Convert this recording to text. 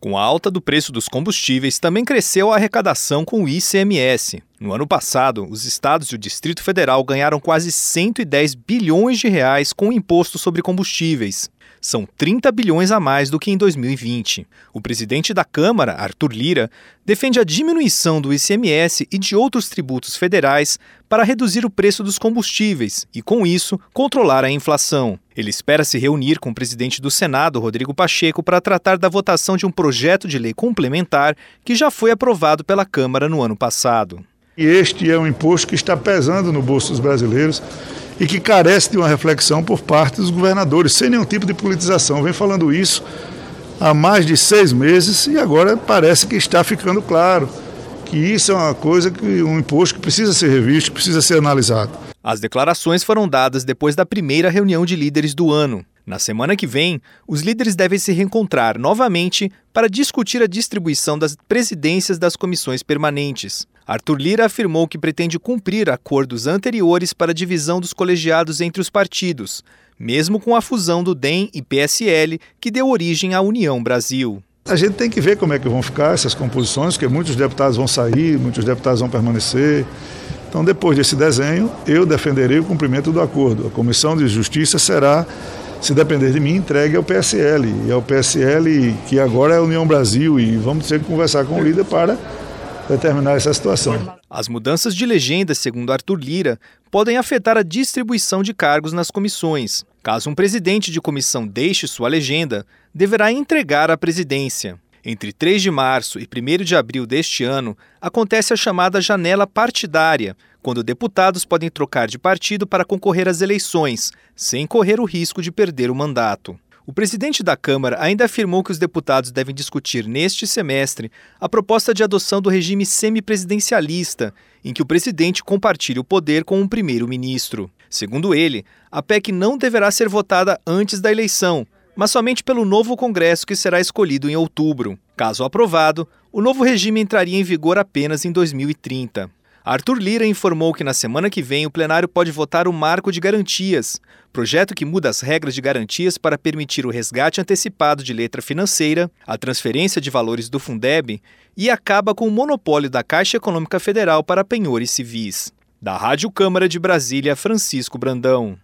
Com a alta do preço dos combustíveis, também cresceu a arrecadação com o ICMS. No ano passado, os estados e o Distrito Federal ganharam quase 110 bilhões de reais com o imposto sobre combustíveis. São 30 bilhões a mais do que em 2020. O presidente da Câmara, Arthur Lira, defende a diminuição do ICMS e de outros tributos federais para reduzir o preço dos combustíveis e, com isso, controlar a inflação. Ele espera se reunir com o presidente do Senado, Rodrigo Pacheco, para tratar da votação de um projeto de lei complementar que já foi aprovado pela Câmara no ano passado. E este é um imposto que está pesando no bolso dos brasileiros e que carece de uma reflexão por parte dos governadores, sem nenhum tipo de politização. Vem falando isso há mais de 6 meses e agora parece que está ficando claro que isso é uma coisa, um imposto que precisa ser revisto, que precisa ser analisado. As declarações foram dadas depois da primeira reunião de líderes do ano. Na semana que vem, os líderes devem se reencontrar novamente para discutir a distribuição das presidências das comissões permanentes. Arthur Lira afirmou que pretende cumprir acordos anteriores para a divisão dos colegiados entre os partidos, mesmo com a fusão do DEM e PSL, que deu origem à União Brasil. A gente tem que ver como é que vão ficar essas composições, porque muitos deputados vão sair, muitos deputados vão permanecer. Então, depois desse desenho, eu defenderei o cumprimento do acordo. A Comissão de Justiça será, se depender de mim, entregue ao PSL. E ao PSL, que agora é a União Brasil, e vamos ter que conversar com o líder para determinar essa situação. As mudanças de legenda, segundo Arthur Lira, podem afetar a distribuição de cargos nas comissões. Caso um presidente de comissão deixe sua legenda, deverá entregar a presidência. Entre 3 de março e 1º de abril deste ano, acontece a chamada janela partidária, quando deputados podem trocar de partido para concorrer às eleições, sem correr o risco de perder o mandato. O presidente da Câmara ainda afirmou que os deputados devem discutir neste semestre a proposta de adoção do regime semipresidencialista, em que o presidente compartilha o poder com um primeiro-ministro. Segundo ele, a PEC não deverá ser votada antes da eleição, mas somente pelo novo Congresso que será escolhido em outubro. Caso aprovado, o novo regime entraria em vigor apenas em 2030. Arthur Lira informou que na semana que vem o plenário pode votar o Marco de Garantias, projeto que muda as regras de garantias para permitir o resgate antecipado de letra financeira, a transferência de valores do Fundeb e acaba com o monopólio da Caixa Econômica Federal para penhores civis. Da Rádio Câmara de Brasília, Francisco Brandão.